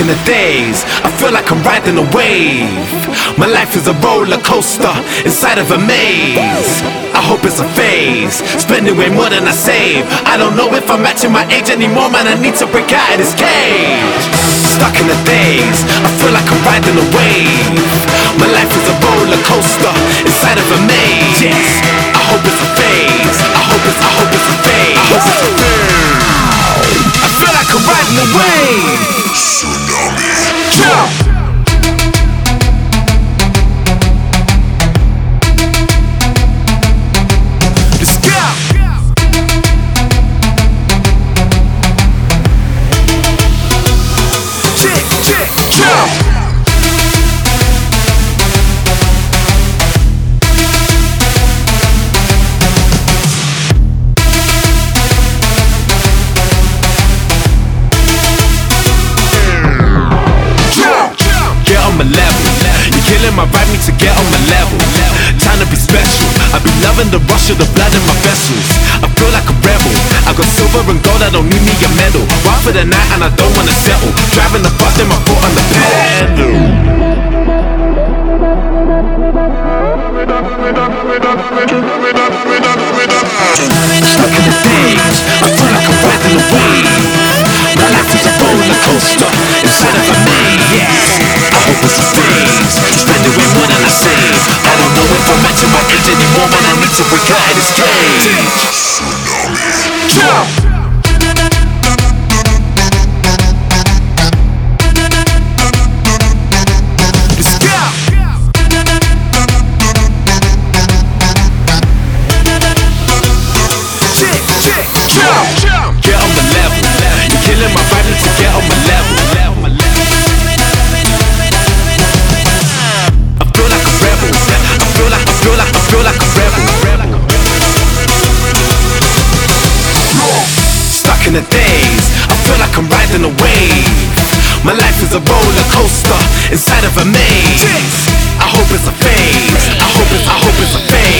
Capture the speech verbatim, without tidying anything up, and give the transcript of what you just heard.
Stuck in the days, I feel like I'm riding a wave. My life is a roller coaster inside of a maze. I hope it's a phase, spending way more than I save. I don't know if I'm matching my age anymore, man, I need to break out of this cage. Stuck in the days, I feel like I'm riding a wave. My life is a roller coaster inside of a maze. I hope it's a phase, I hope it's, I hope it's a phase. I hope it's a phase. I feel like I'm riding a wave. Tsunami. Jump. My vibe needs to get on my level. Time to be special. I be loving the rush of the blood in my vessels. I feel like a rebel. I got silver and gold, I don't need me a medal. Ride for the night and I don't wanna settle. Driving the bus, then my foot on the pedal. Stuck in the days, I feel like I'm riding a wave. My life is a roller coaster inside of a maze. I hope it's a phase, spending way more than I save. I don't know if I'm matching my age anymore, man, I need to break out of this cage. Jump! Get on the level. You're killing my vibe, need to get on my level. I feel like a rebel. I feel like, I feel like, I feel like a rebel. Stuck in the days, I feel like I'm riding a wave. My life is a roller coaster inside of a maze. I hope it's a phase. I hope it's, I hope it's a phase.